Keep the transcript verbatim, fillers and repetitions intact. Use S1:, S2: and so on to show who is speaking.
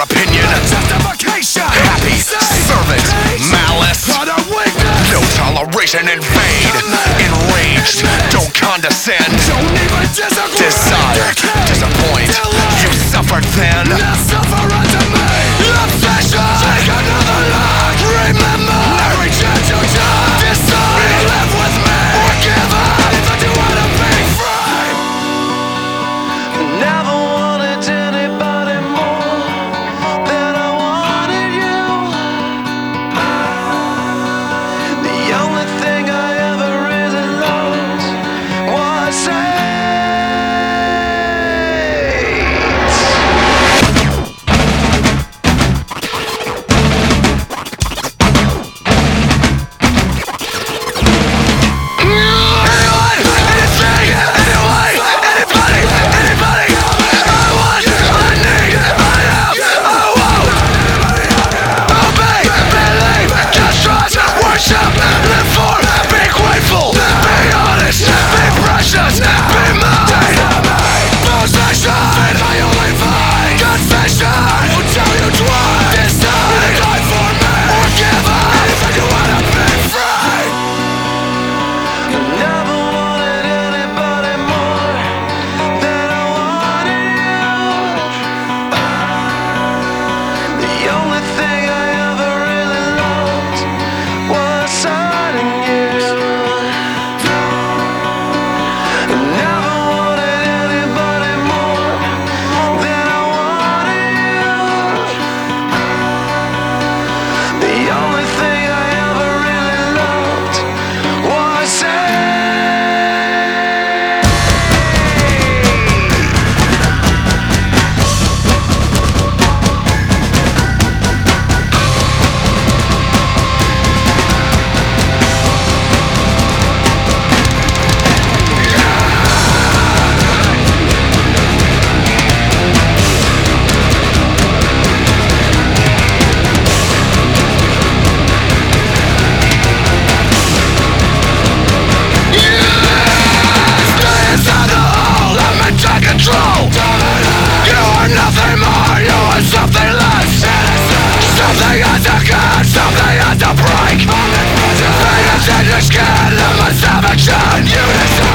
S1: opinion,
S2: justification,
S1: happy servant, malice, no toleration, invade, enraged, don't condescend,
S2: don't even disagree,
S1: desire, disappoint, you suffered then,
S2: now suffer unto me, obsession, take another look, remember, every chance you die, decide, live with me, or give up, if I do wanna be free. Never wanted anybody more than I wanted you. The only thing I ever really loved was hate. Something has to cut, something has to break. Fate is in your skin, I'm a savage. Unison